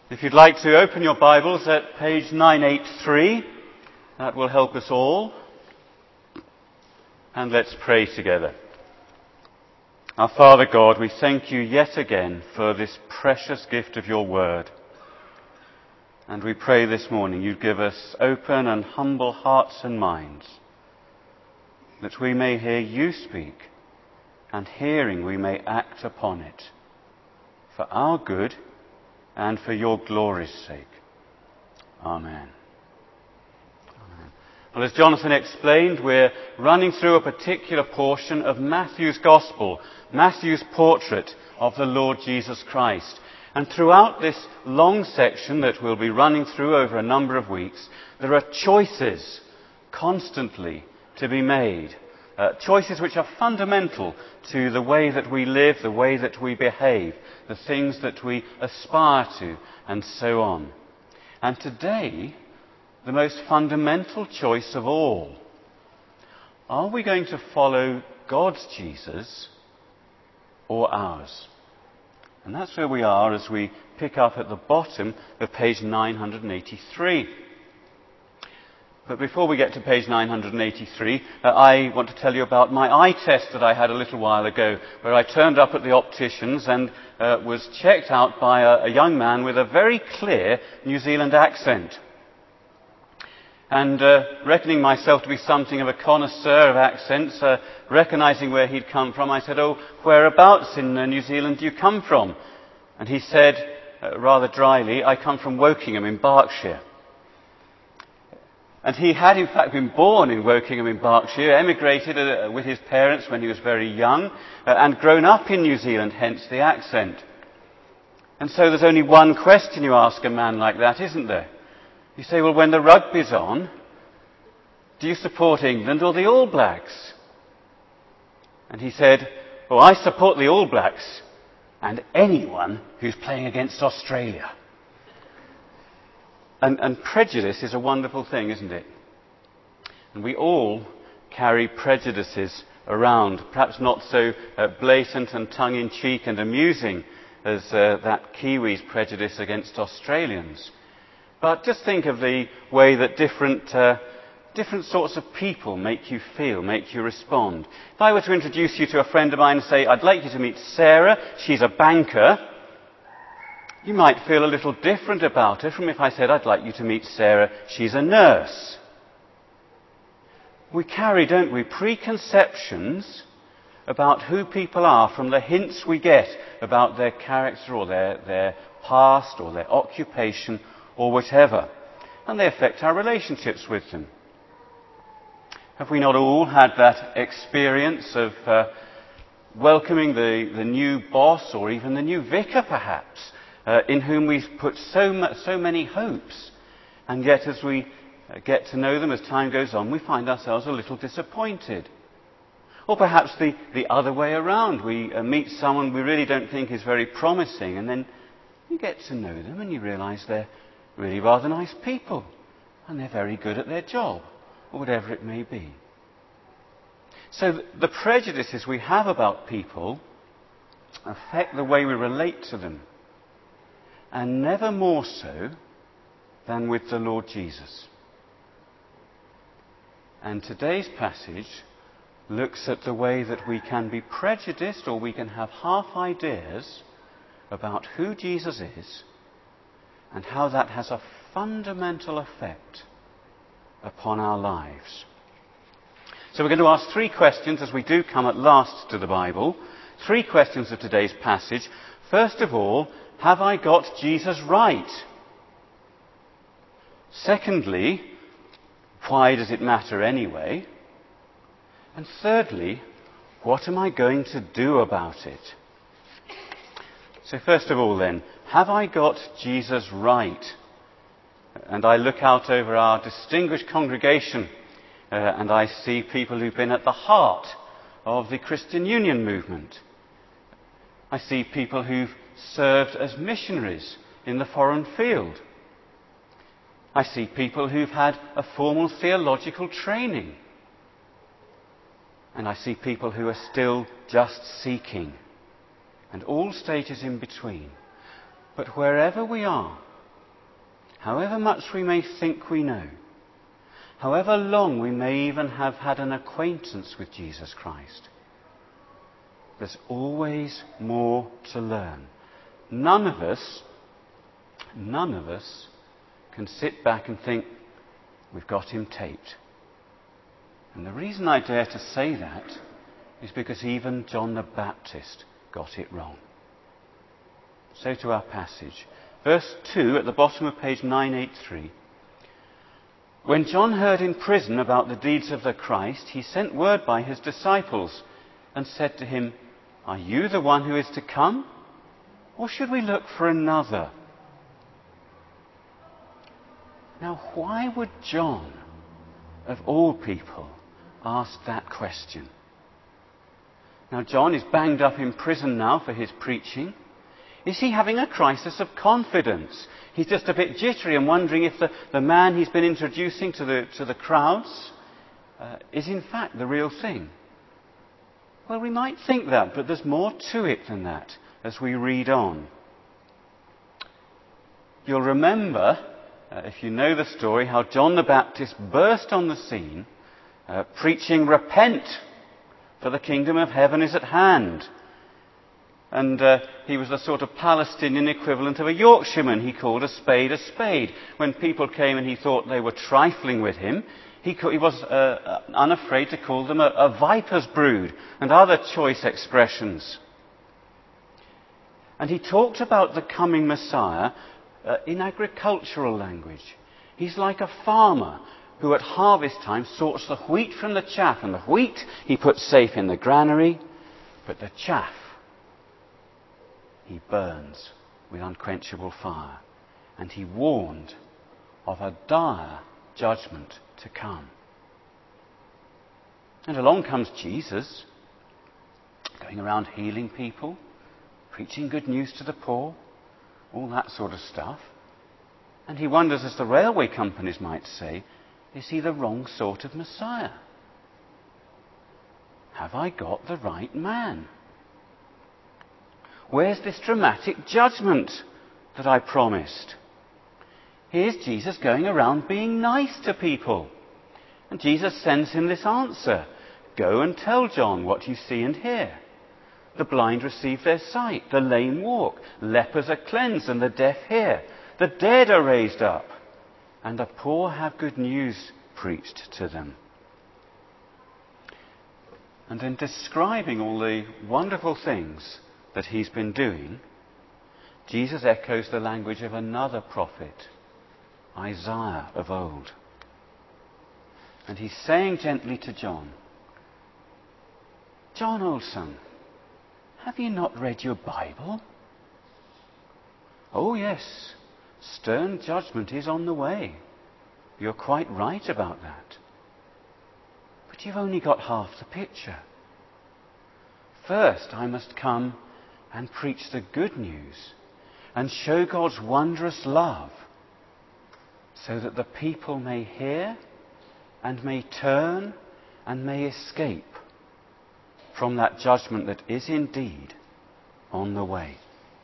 If you'd like to open your Bibles at page 983, that will help us all. And let's pray together. Our Father God, we thank you yet again for this precious gift of your word. And we pray this morning you give us open and humble hearts and minds, that we may hear you speak, and hearing we may act upon it, for our good and for your glory's sake. Amen. Amen. Well, as Jonathan explained, we're running through a particular portion of Matthew's Gospel, Matthew's portrait of the Lord Jesus Christ. And throughout this long section that we'll be running through over a number of weeks, there are choices constantly to be made. Choices which are fundamental to the way that we live, the way that we behave, the things that we aspire to, and so on. And today, the most fundamental choice of all. Are we going to follow God's Jesus or ours? And that's where we are as we pick up at the bottom of page 983. But before we get to page 983, I want to tell you about my eye test that I had a little while ago, where I turned up at the optician's and was checked out by a young man with a very clear New Zealand accent. And reckoning myself to be something of a connoisseur of accents, recognising where he'd come from, I said, "Oh, whereabouts in New Zealand do you come from?" And he said, rather dryly, "I come from Wokingham in Berkshire." And he had in fact been born in Wokingham in Berkshire, emigrated with his parents when he was very young, and grown up in New Zealand, hence the accent. And so there's only one question you ask a man like that, isn't there? You say, well, when the rugby's on, do you support England or the All Blacks? And he said, "Oh, I support the All Blacks and anyone who's playing against Australia." And prejudice is a wonderful thing, isn't it? And we all carry prejudices around, perhaps not so blatant and tongue-in-cheek and amusing as that Kiwi's prejudice against Australians. But just think of the way that different sorts of people make you feel, make you respond. If I were to introduce you to a friend of mine and say, "I'd like you to meet Sarah, she's a banker," you might feel a little different about her from if I said, "I'd like you to meet Sarah, she's a nurse." We carry, don't we, preconceptions about who people are from the hints we get about their character or their past or their occupation or whatever. And they affect our relationships with them. Have we not all had that experience of welcoming the new boss or even the new vicar perhaps, in whom we've put so many hopes, and yet as we get to know them as time goes on, we find ourselves a little disappointed? Or perhaps the other way around. We meet someone we really don't think is very promising, and then you get to know them and you realise they're really rather nice people, and they're very good at their job, or whatever it may be. So the prejudices we have about people affect the way we relate to them, and never more so than with the Lord Jesus. And today's passage looks at the way that we can be prejudiced, or we can have half ideas about who Jesus is, and how that has a fundamental effect upon our lives. So we're going to ask three questions as we do come at last to the Bible. Three questions of today's passage. First of all, have I got Jesus right? Secondly, why does it matter anyway? And thirdly, what am I going to do about it? So first of all then, have I got Jesus right? And I look out over our distinguished congregation and I see people who've been at the heart of the Christian Union movement. I see people who've served as missionaries in the foreign field. I see people who've had a formal theological training. And I see people who are still just seeking, and all stages in between. But wherever we are, however much we may think we know, however long we may even have had an acquaintance with Jesus Christ, there's always more to learn. None of us can sit back and think, we've got him taped. And the reason I dare to say that is because even John the Baptist got it wrong. So to our passage. Verse 2 at the bottom of page 983. When John heard in prison about the deeds of the Christ, he sent word by his disciples and said to him, "Are you the one who is to come? Or should we look for another?" Now, why would John, of all people, ask that question? Now, John is banged up in prison now for his preaching. Is he having a crisis of confidence? He's just a bit jittery and wondering if the man he's been introducing to the crowds is in fact the real thing. Well, we might think that, but there's more to it than that as we read on. You'll remember, if you know the story, how John the Baptist burst on the scene preaching, "Repent, for the kingdom of heaven is at hand." And he was the sort of Palestinian equivalent of a Yorkshireman. He called a spade a spade. When people came and he thought they were trifling with him, he was unafraid to call them a viper's brood and other choice expressions. And he talked about the coming Messiah in agricultural language. He's like a farmer who at harvest time sorts the wheat from the chaff, and the wheat he puts safe in the granary, but the chaff he burns with unquenchable fire. And he warned of a dire judgment to come. And along comes Jesus, going around healing people, preaching good news to the poor, all that sort of stuff. And he wonders, as the railway companies might say, is he the wrong sort of Messiah? Have I got the right man? Where's this dramatic judgment that I promised? Here's Jesus going around being nice to people. And Jesus sends him this answer. Go and tell John what you see and hear. The blind receive their sight, the lame walk, lepers are cleansed and the deaf hear. The dead are raised up, and the poor have good news preached to them. And then describing all the wonderful things that he's been doing, Jesus echoes the language of another prophet, Isaiah of old. And he's saying gently to John, "John, old son, have you not read your Bible? Oh yes, stern judgment is on the way. You're quite right about that. But you've only got half the picture. First, I must come and preach the good news and show God's wondrous love so that the people may hear and may turn and may escape from that judgment that is indeed on the way."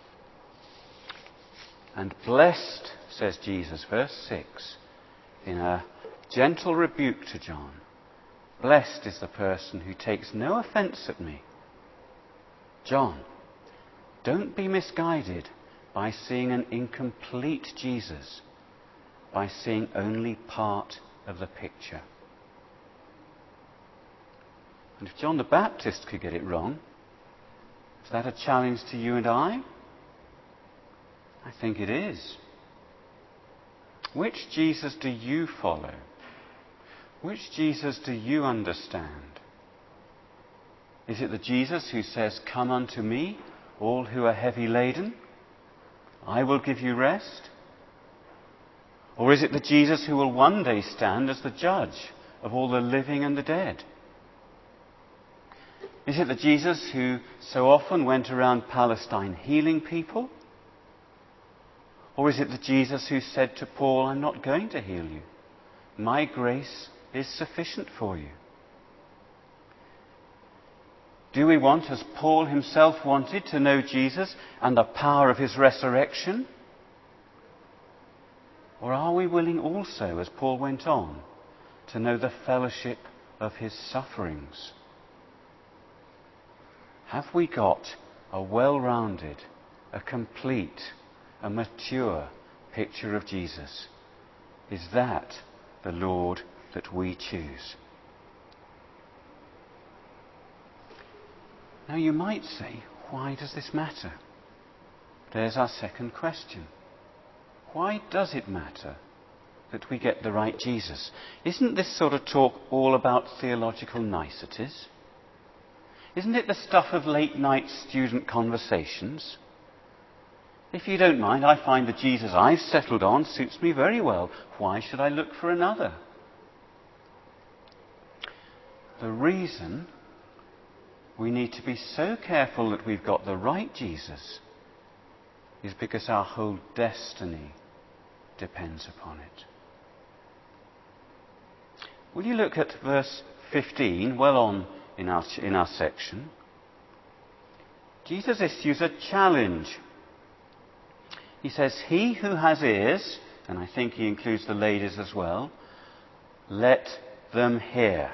And blessed, says Jesus, verse 6, in a gentle rebuke to John, blessed is the person who takes no offence at me. John, don't be misguided by seeing an incomplete Jesus, by seeing only part of the picture. And if John the Baptist could get it wrong, is that a challenge to you and I? I think it is. Which Jesus do you follow? Which Jesus do you understand? Is it the Jesus who says, "Come unto me, all who are heavy laden? I will give you rest"? Or is it the Jesus who will one day stand as the judge of all the living and the dead? Is it the Jesus who so often went around Palestine healing people? Or is it the Jesus who said to Paul, "I'm not going to heal you. My grace is sufficient for you"? Do we want, as Paul himself wanted, to know Jesus and the power of his resurrection? Or are we willing also, as Paul went on, to know the fellowship of his sufferings? Have we got a well-rounded, a complete, a mature picture of Jesus? Is that the Lord that we choose? Now you might say, why does this matter? There's our second question. Why does it matter that we get the right Jesus? Isn't this sort of talk all about theological niceties? Isn't it the stuff of late night student conversations? If you don't mind, I find the Jesus I've settled on suits me very well. Why should I look for another? The reason we need to be so careful that we've got the right Jesus is because our whole destiny depends upon it. Will you look at verse 15, well on in our section? Jesus issues a challenge. He says, "He who has ears," and I think he includes the ladies as well, "let them hear."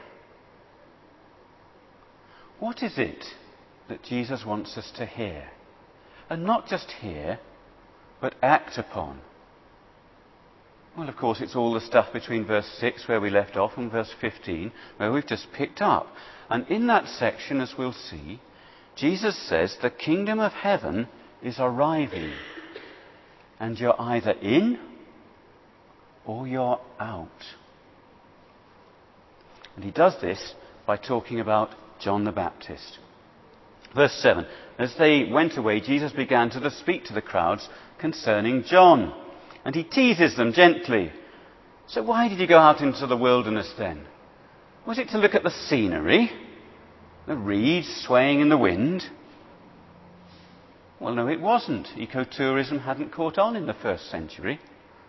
What is it that Jesus wants us to hear? And not just hear, but act upon. Well, of course, it's all the stuff between verse 6, where we left off, and verse 15, where we've just picked up. And in that section, as we'll see, Jesus says the kingdom of heaven is arriving. And you're either in or you're out. And he does this by talking about John the Baptist. Verse 7, as they went away, Jesus began to speak to the crowds concerning John. And he teases them gently. "So why did you go out into the wilderness then? Was it to look at the scenery? The reeds swaying in the wind?" Well, no, it wasn't. Ecotourism hadn't caught on in the first century.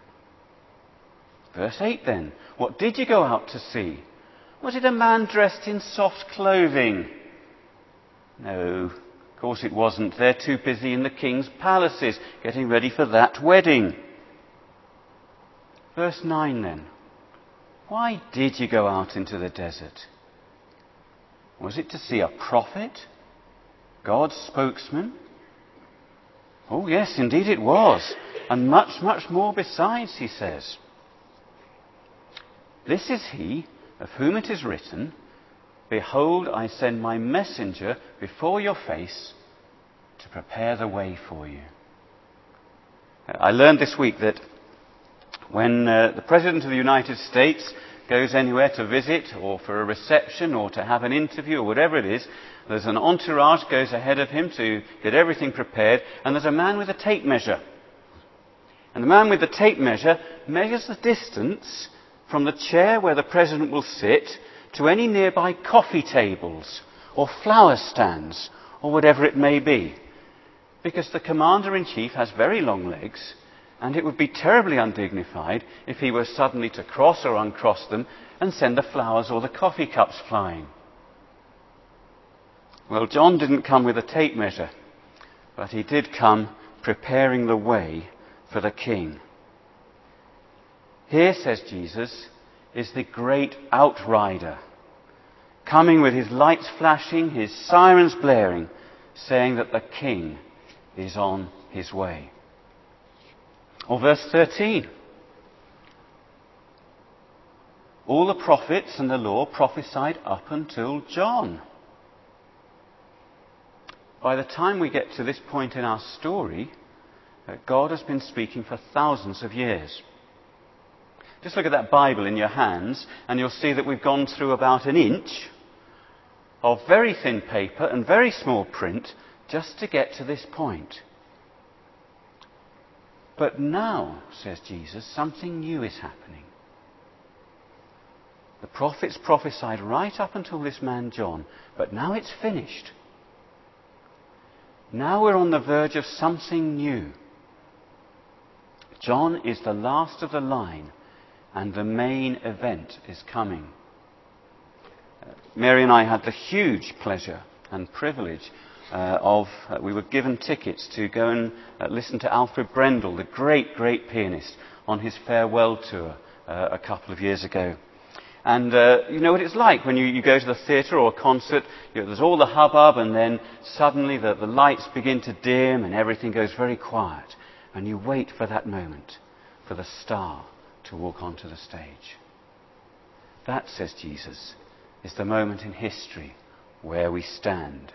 Verse 8 then, what did you go out to see? Was it a man dressed in soft clothing? No, of course it wasn't. They're too busy in the king's palaces, getting ready for that wedding. Verse 9 then. Why did you go out into the desert? Was it to see a prophet? God's spokesman? Oh yes, indeed it was. And much, much more besides, he says. This is he of whom it is written, "Behold, I send my messenger before your face to prepare the way for you." I learned this week that when the President of the United States goes anywhere to visit or for a reception or to have an interview or whatever it is, there's an entourage goes ahead of him to get everything prepared, and there's a man with a tape measure. And the man with the tape measure measures the distance from the chair where the President will sit to any nearby coffee tables or flower stands or whatever it may be. Because the Commander-in-Chief has very long legs, and it would be terribly undignified if he were suddenly to cross or uncross them and send the flowers or the coffee cups flying. Well, John didn't come with a tape measure, but he did come preparing the way for the King. Here, says Jesus, is the great outrider, coming with his lights flashing, his sirens blaring, saying that the King is on his way. Or verse 13. All the prophets and the law prophesied up until John. By the time we get to this point in our story, God has been speaking for thousands of years. Just look at that Bible in your hands and you'll see that we've gone through about an inch of very thin paper and very small print just to get to this point. But now, says Jesus, something new is happening. The prophets prophesied right up until this man John, but now it's finished. Now we're on the verge of something new. John is the last of the line, and the main event is coming. Mary and I had the huge pleasure and privilege we were given tickets to go and listen to Alfred Brendel, the great, great pianist, on his farewell tour a couple of years ago. And you know what it's like when you go to the theatre or a concert. There's all the hubbub, and then suddenly the lights begin to dim and everything goes very quiet. And you wait for that moment, for the star to walk onto the stage. That, says Jesus, is the moment in history where we stand.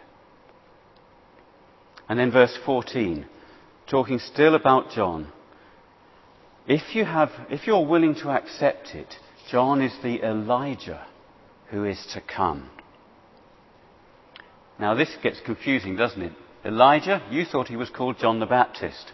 And then verse 14, talking still about John. If you're willing to accept it, John is the Elijah who is to come. Now this gets confusing, doesn't it? Elijah, you thought he was called John the Baptist.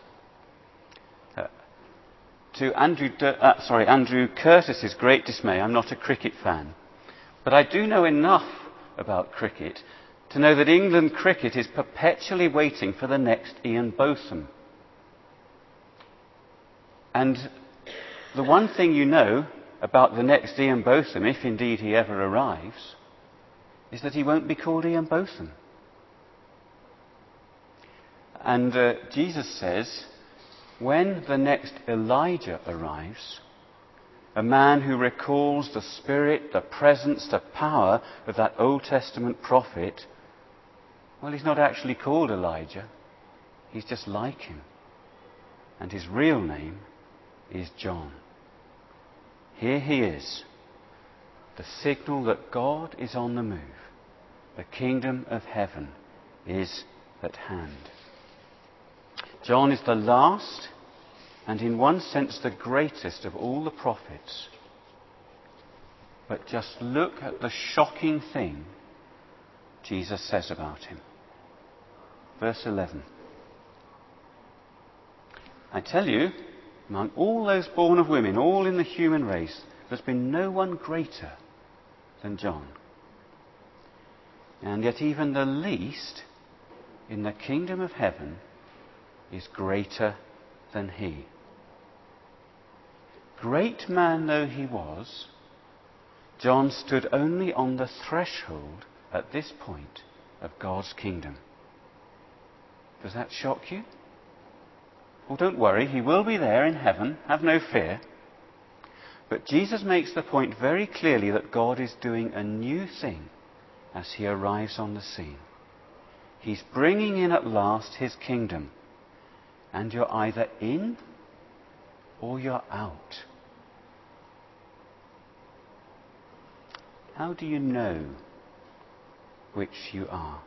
To Andrew Curtis's great dismay, I'm not a cricket fan, but I do know enough about cricket to know that England cricket is perpetually waiting for the next Ian Botham. And the one thing you know about the next Ian Botham, if indeed he ever arrives, is that he won't be called Ian Botham. And Jesus says, when the next Elijah arrives, a man who recalls the spirit, the presence, the power of that Old Testament prophet, well, he's not actually called Elijah. He's just like him. And his real name is John. Here he is, the signal that God is on the move. The kingdom of heaven is at hand. John is the last, and in one sense the greatest of all the prophets. But just look at the shocking thing Jesus says about him. Verse 11. I tell you, among all those born of women, all in the human race, there's been no one greater than John. And yet even the least in the kingdom of heaven is greater than he. Great man though he was, John stood only on the threshold at this point of God's kingdom. Does that shock you? Well, don't worry, he will be there in heaven, have no fear. But Jesus makes the point very clearly that God is doing a new thing as he arrives on the scene. He's bringing in at last his kingdom. And you're either in or you're out. How do you know which you are?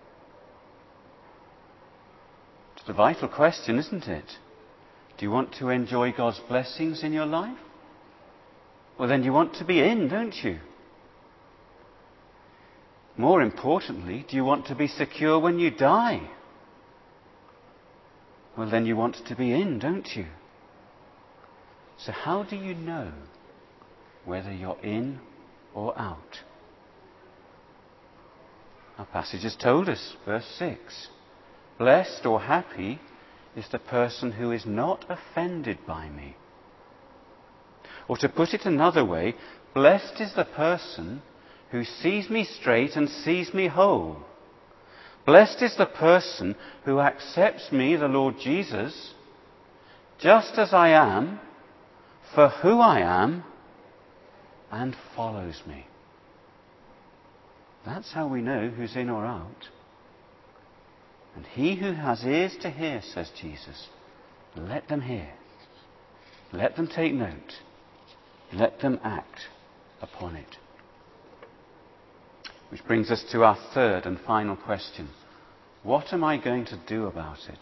It's the vital question, isn't it? Do you want to enjoy God's blessings in your life? Well, then you want to be in, don't you? More importantly, do you want to be secure when you die? Well, then you want to be in, don't you? So how do you know whether you're in or out? Our passage has told us, verse 6. Blessed or happy is the person who is not offended by me. Or to put it another way, blessed is the person who sees me straight and sees me whole. Blessed is the person who accepts me, the Lord Jesus, just as I am, for who I am, and follows me. That's how we know who's in or out. And he who has ears to hear, says Jesus, let them hear. Let them take note. Let them act upon it. Which brings us to our third and final question. What am I going to do about it?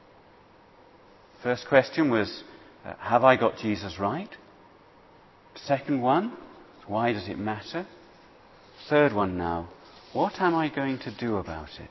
First question was, have I got Jesus right? Second one, why does it matter? Third one now, what am I going to do about it?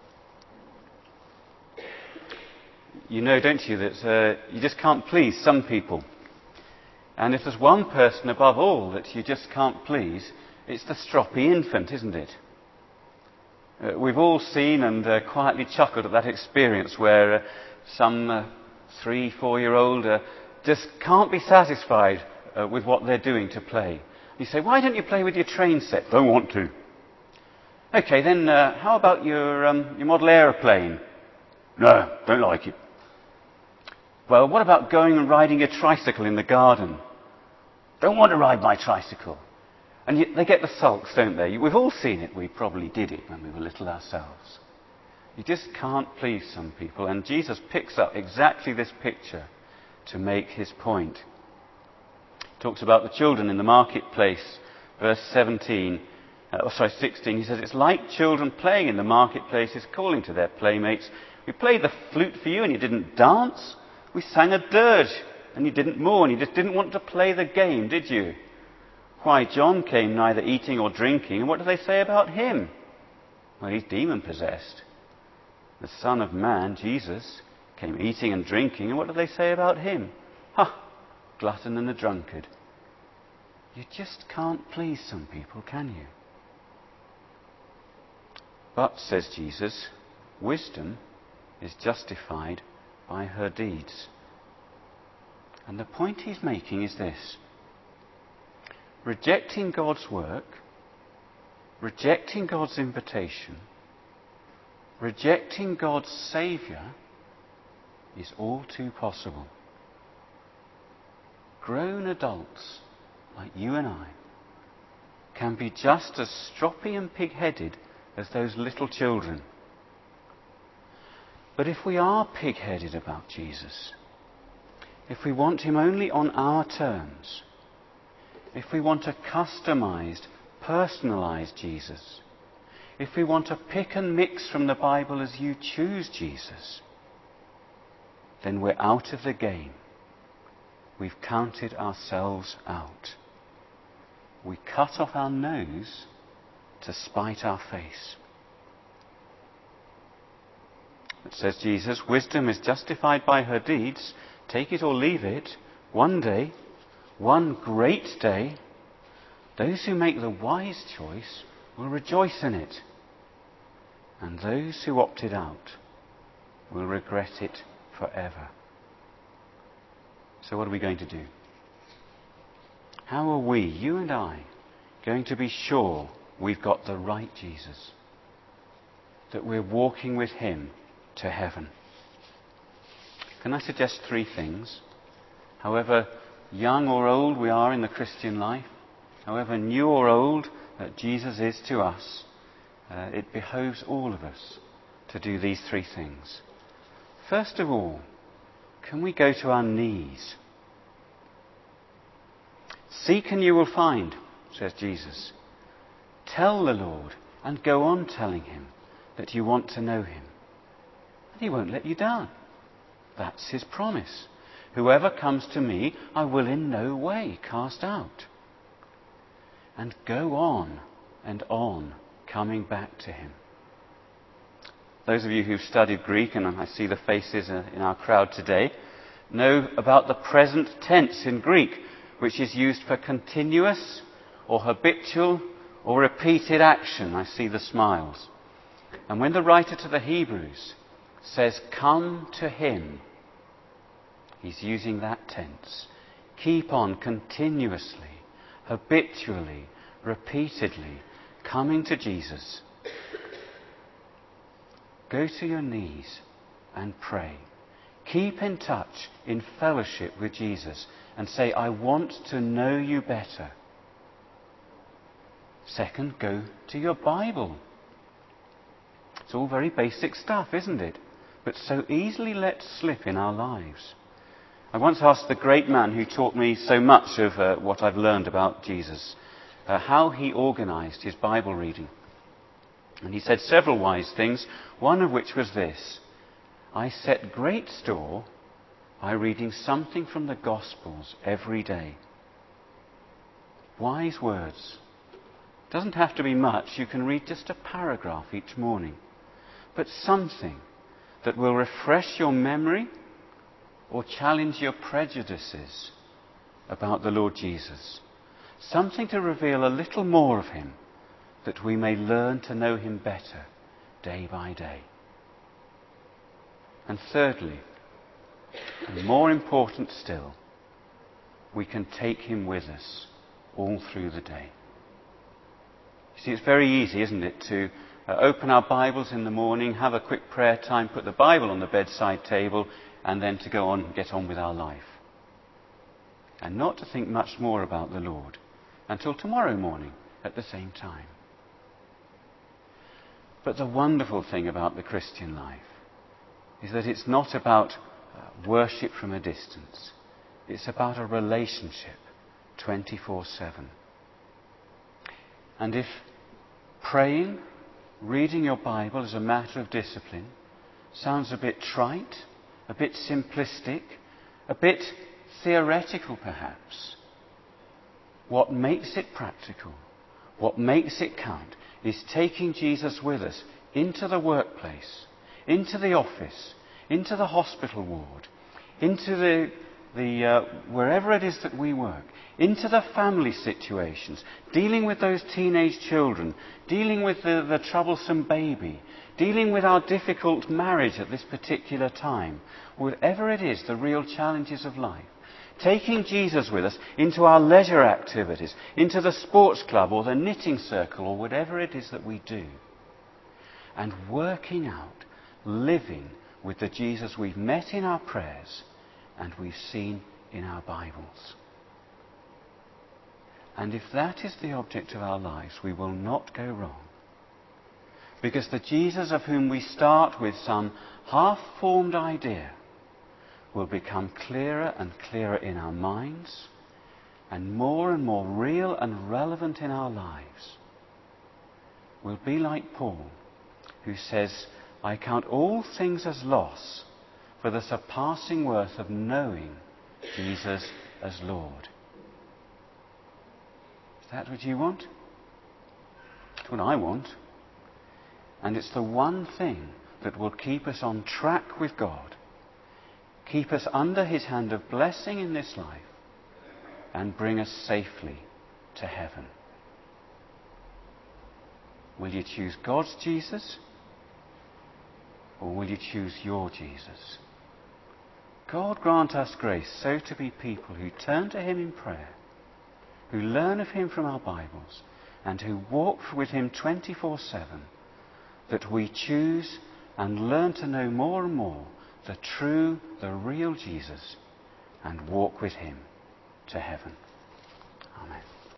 You know, don't you, that you just can't please some people. And if there's one person above all that you just can't please, it's the stroppy infant, isn't it? We've all seen and quietly chuckled at that experience where some 3-4-year-old just can't be satisfied with what they're doing to play. You say, why don't you play with your train set? Don't want to. Okay, then how about your model aeroplane? No, don't like it. Well, what about going and riding a tricycle in the garden? Don't want to ride my tricycle. And yet they get the sulks, don't they? We've all seen it. We probably did it when we were little ourselves. You just can't please some people. And Jesus picks up exactly this picture to make his point. He talks about the children in the marketplace, verse 16. He says, it's like children playing in the marketplaces, calling to their playmates. We played the flute for you and you didn't dance. We sang a dirge and you didn't mourn. You just didn't want to play the game, did you? Why, John came neither eating or drinking. And what do they say about him? Well, he's demon-possessed. The Son of Man, Jesus, came eating and drinking. And what do they say about him? Glutton and a drunkard. You just can't please some people, can you? But, says Jesus, wisdom is justified by her deeds. And the point he's making is this. Rejecting God's work, rejecting God's invitation, rejecting God's Saviour is all too possible. Grown adults like you and I can be just as stroppy and pig-headed as those little children. But if we are pig-headed about Jesus, if we want him only on our terms, if we want a customized, personalized Jesus, if we want to pick and mix from the Bible as you choose Jesus, then we're out of the game. We've counted ourselves out. We cut off our nose to spite our face. It says Jesus, wisdom is justified by her deeds. Take it or leave it. One day, one great day, those who make the wise choice will rejoice in it. And those who opted out will regret it forever. So what are we going to do? How are we, you and I, going to be sure we've got the right Jesus? That we're walking with him to heaven? Can I suggest 3 things? However young or old we are in the Christian life, however new or old that Jesus is to us, it behoves all of us to do these 3 things. First of all, can we go to our knees? Seek and you will find, says Jesus. Tell the Lord and go on telling him that you want to know him. And he won't let you down. That's his promise. Whoever comes to me, I will in no way cast out. And go on and on, coming back to him. Those of you who've studied Greek, and I see the faces in our crowd today, know about the present tense in Greek, which is used for continuous or habitual or repeated action. I see the smiles. And when the writer to the Hebrews says, come to him, he's using that tense. Keep on continuously, habitually, repeatedly coming to Jesus. Go to your knees and pray. Keep in touch, in fellowship with Jesus, and say, I want to know you better. Second, go to your Bible. It's all very basic stuff, isn't it? But so easily let slip in our lives. I once asked the great man who taught me so much of what I've learned about Jesus, how he organized his Bible reading. And he said several wise things, one of which was this: I set great store by reading something from the Gospels every day. Wise words. Doesn't have to be much. You can read just a paragraph each morning. But something that will refresh your memory or challenge your prejudices about the Lord Jesus. Something to reveal a little more of him, that we may learn to know him better day by day. And thirdly, and more important still, we can take him with us all through the day. You see, it's very easy, isn't it, to open our Bibles in the morning, have a quick prayer time, put the Bible on the bedside table, and then to go on and get on with our life. And not to think much more about the Lord until tomorrow morning at the same time. But the wonderful thing about the Christian life is that it's not about worship from a distance. It's about a relationship 24/7. And if praying, reading your Bible as a matter of discipline sounds a bit trite, a bit simplistic, a bit theoretical perhaps, what makes it practical, what makes it count, is taking Jesus with us into the workplace, into the office, into the hospital ward, into the wherever it is that we work, into the family situations, dealing with those teenage children, dealing with the troublesome baby, dealing with our difficult marriage at this particular time, whatever it is, the real challenges of life. Taking Jesus with us into our leisure activities, into the sports club or the knitting circle or whatever it is that we do. And working out, living with the Jesus we've met in our prayers and we've seen in our Bibles. And if that is the object of our lives, we will not go wrong. Because the Jesus of whom we start with some half-formed idea will become clearer and clearer in our minds and more real and relevant in our lives. We'll be like Paul, who says, I count all things as loss for the surpassing worth of knowing Jesus as Lord. Is that what you want? It's what I want. And it's the one thing that will keep us on track with God, keep us under his hand of blessing in this life, and bring us safely to heaven. Will you choose God's Jesus, or will you choose your Jesus? God grant us grace so to be people who turn to him in prayer, who learn of him from our Bibles, and who walk with him 24/7, that we choose and learn to know more and more the true, the real Jesus, and walk with him to heaven. Amen.